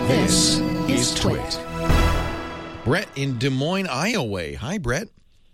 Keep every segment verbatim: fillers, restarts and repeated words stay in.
This is Twit. Brett in Des Moines, Iowa. Hi, Brett.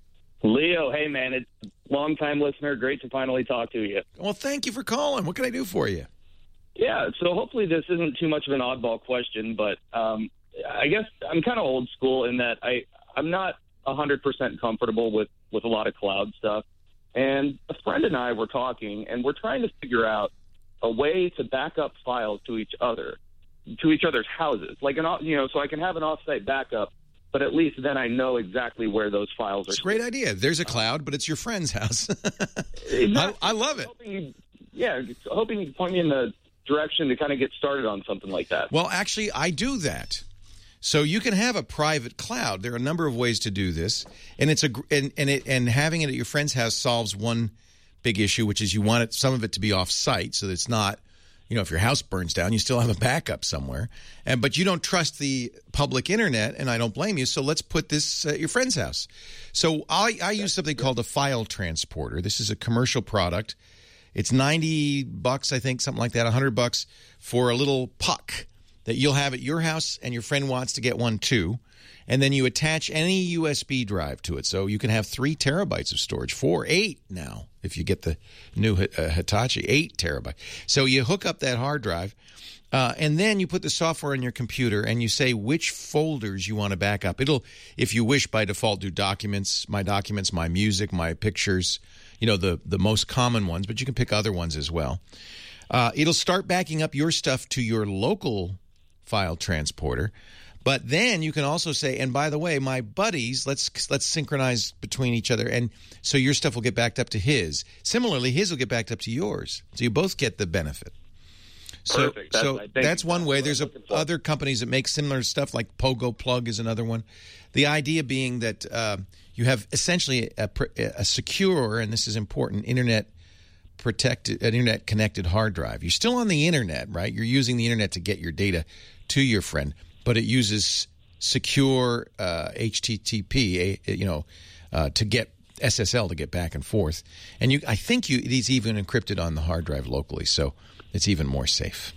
Leo, hey, man. It's a long-time listener. Great to finally talk to you. Well, thank you for calling. What can I do for you? Yeah, so hopefully this isn't too much of an oddball question, but um, I guess I'm kind of old school in that I, I'm not one hundred percent comfortable with, with a lot of cloud stuff. And a friend and I were talking, and we're trying to figure out a way to back up files to each other, to each other's houses. Like, an, you know, so I can have an offsite backup, but at least then I know exactly where those files are. It's a great idea. There's a cloud, but it's your friend's house. Exactly. I, I love it. Hoping you, yeah, hoping you can point me in the direction to kind of get started on something like that. Well, actually, I do that. So you can have a private cloud. There are a number of ways to do this, and it's a and and, it, and having it at your friend's house solves one big issue, which is you want it, some of it to be off-site, so that it's not, you know, if your house burns down, you still have a backup somewhere. And but you don't trust the public internet, and I don't blame you. So let's put this at your friend's house. So I, I use something called a file transporter. This is a commercial product. It's ninety bucks, I think, something like that, one hundred bucks for a little puck that you'll have at your house, and your friend wants to get one too. And then you attach any U S B drive to it. So you can have three terabytes of storage, four, eight now, if you get the new uh, Hitachi, eight terabyte. So you hook up that hard drive, uh, and then you put the software on your computer, and you say which folders you want to back up. It'll, if you wish, by default, do documents, my documents, my music, my pictures, you know, the, the most common ones, but you can pick other ones as well. Uh, it'll start backing up your stuff to your local file transporter. But then you can also say, and by the way, my buddies, let's let's synchronize between each other, and so your stuff will get backed up to his. Similarly, his will get backed up to yours, so you both get the benefit. So, Perfect. That's, so that's one way. There's a, other companies that make similar stuff, like Pogo Plug is another one. The idea being that uh, you have essentially a, a secure, and this is important, internet protected, an internet connected hard drive. You're still on the internet, right? You're using the internet to get your data to your friend, but it uses secure uh, H T T P, you know, uh, to get S S L to get back and forth. And you, I think you, it is even encrypted on the hard drive locally, so it's even more safe.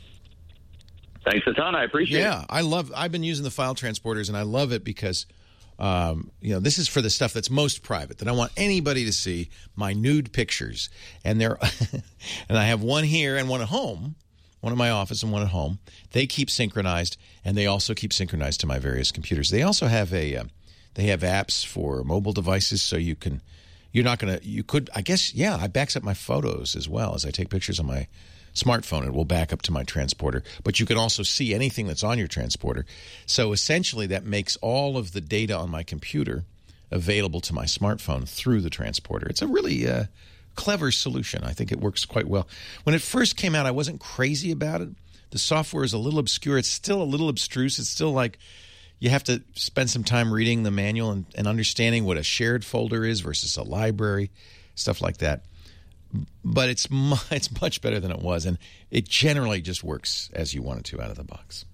Thanks a ton. I appreciate yeah, it. Yeah, I love. I've been using the file transporters, and I love it because, um, you know, this is for the stuff that's most private, that I want anybody to see, my nude pictures, and they're, and I have one here and one at home. One in my office and one at home. They keep synchronized, and they also keep synchronized to my various computers. They also have a, uh, they have apps for mobile devices, so you can, you're not gonna, you could, I guess, yeah, I backs up my photos as well as I take pictures on my smartphone. It will back up to my transporter, but you can also see anything that's on your transporter. So essentially, that makes all of the data on my computer available to my smartphone through the transporter. It's a really uh, clever solution. I think it works quite well. When it first came out, I wasn't crazy about it. The software is a little obscure. It's still a little abstruse. It's still like you have to spend some time reading the manual and, and understanding what a shared folder is versus a library, stuff like that. But it's, mu- it's much better than it was, and it generally just works as you want it to out of the box.